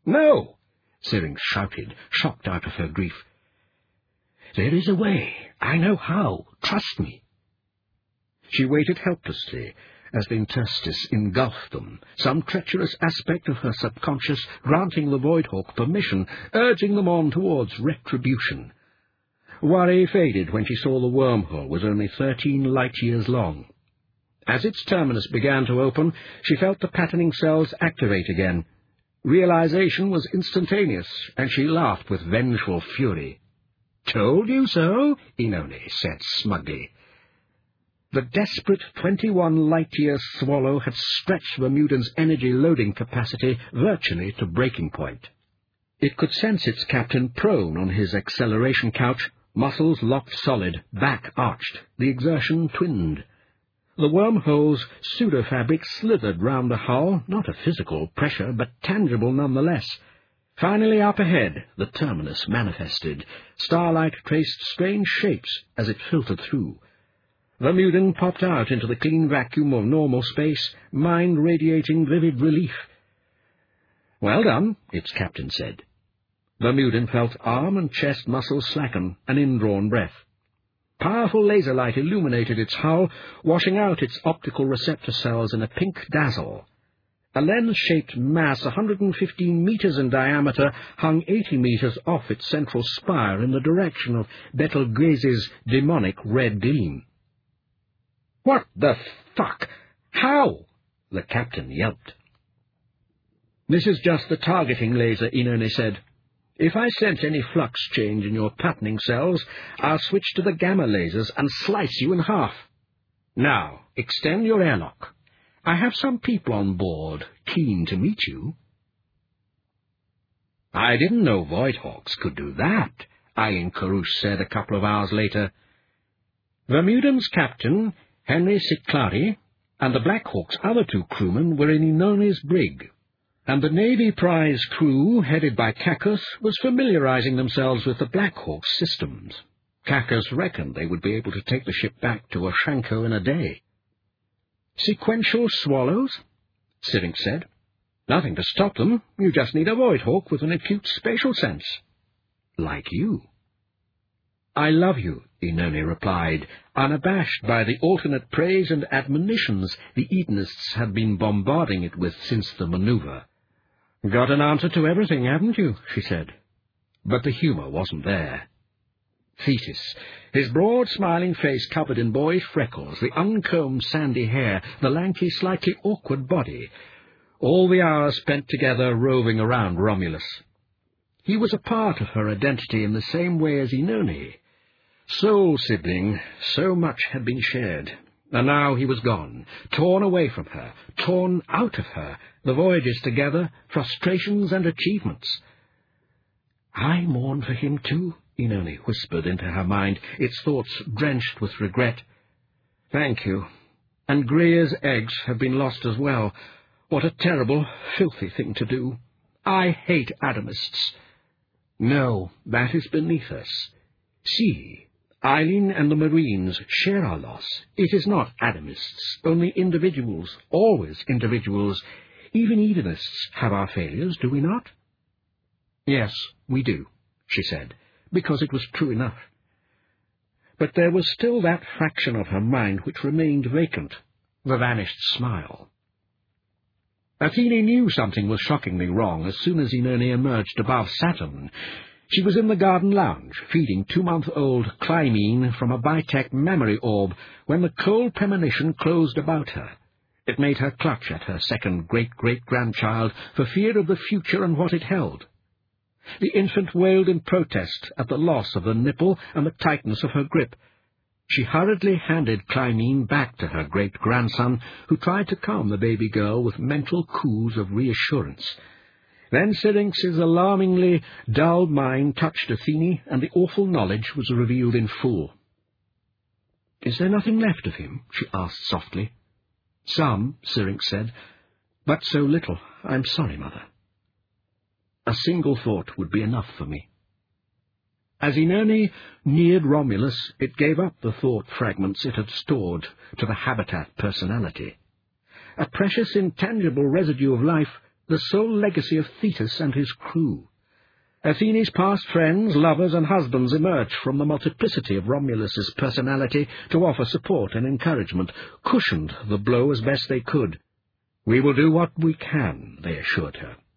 "No!" Syrinx shouted, shocked out of her grief. "There is a way. I know how. Trust me." She waited helplessly as the interstice engulfed them, some treacherous aspect of her subconscious granting the Voidhawk permission, urging them on towards retribution. Worry faded when she saw the wormhole was only 13 light-years long. As its terminus began to open, she felt the patterning cells activate again. Realization was instantaneous, and she laughed with vengeful fury. "Told you so," Inoni said smugly. The desperate 21 light-year swallow had stretched Bermudan's energy loading capacity virtually to breaking point. It could sense its captain prone on his acceleration couch, muscles locked solid, back arched, the exertion twinned. The wormhole's pseudo-fabric slithered round the hull, not a physical pressure, but tangible nonetheless. Finally up ahead, the terminus manifested. Starlight traced strange shapes as it filtered through. Bermudan popped out into the clean vacuum of normal space, mind radiating vivid relief. "Well done," its captain said. Bermudan felt arm and chest muscles slacken, an indrawn breath. Powerful laser light illuminated its hull, washing out its optical receptor cells in a pink dazzle. A lens-shaped mass 115 meters in diameter hung 80 meters off its central spire in the direction of Betelgeuse's demonic red gleam. "What the fuck? How?" the captain yelped. "This is just the targeting laser," Inoni said. "If I sense any flux change in your patterning cells, I'll switch to the gamma lasers and slice you in half. Now, extend your airlock. I have some people on board keen to meet you." "I didn't know Voidhawks could do that," Ayin Karush said a couple of hours later. Bermudan's captain, Henry Siclari, and the Black Hawk's other 2 crewmen were in Inoni's brig, and the Navy prize crew, headed by Kakus, was familiarizing themselves with the Black Hawk's systems. Kakus reckoned they would be able to take the ship back to Oshanko in a day. "Sequential swallows?" Syrinx said. "Nothing to stop them. You just need a Voidhawk with an acute spatial sense. Like you." "I love you," Inoni replied, unabashed by the alternate praise and admonitions the Edenists had been bombarding it with since the maneuver. "Got an answer to everything, haven't you?" she said. But the humour wasn't there. Thetis, his broad, smiling face covered in boyish freckles, the uncombed sandy hair, the lanky, slightly awkward body, all the hours spent together roving around Romulus. He was a part of her identity in the same way as Inoni. Soul sibling, so much had been shared, and now he was gone, torn away from her, torn out of her, the voyages together, frustrations and achievements. "I mourn for him too," Inoni whispered into her mind, its thoughts drenched with regret. "Thank you. And Greer's eggs have been lost as well. What a terrible, filthy thing to do. I hate atomists." "No, that is beneath us. See, Eileen and the Marines share our loss. It is not atomists, only individuals, always individuals. Even Edenists have our failures, do we not?" "Yes, we do," she said, because it was true enough. But there was still that fraction of her mind which remained vacant, the vanished smile. Athene knew something was shockingly wrong as soon as Inoni emerged above Saturn. She was in the garden lounge, feeding 2-month-old Clymene from a Bitech memory orb, when the cold premonition closed about her. It made her clutch at her second great-great-grandchild for fear of the future and what it held. The infant wailed in protest at the loss of the nipple and the tightness of her grip. She hurriedly handed Clymene back to her great-grandson, who tried to calm the baby girl with mental coos of reassurance. Then Syrinx's alarmingly dulled mind touched Athene, and the awful knowledge was revealed in full. "Is there nothing left of him?" she asked softly. "Some," Syrinx said, "but so little. I'm sorry, Mother." A single thought would be enough for me. As Inoni neared Romulus, it gave up the thought fragments it had stored to the habitat personality. A precious intangible residue of life the sole legacy of Thetis and his crew. Athene's past friends, lovers, and husbands emerged from the multiplicity of Romulus's personality to offer support and encouragement, cushioned the blow as best they could. "We will do what we can," they assured her.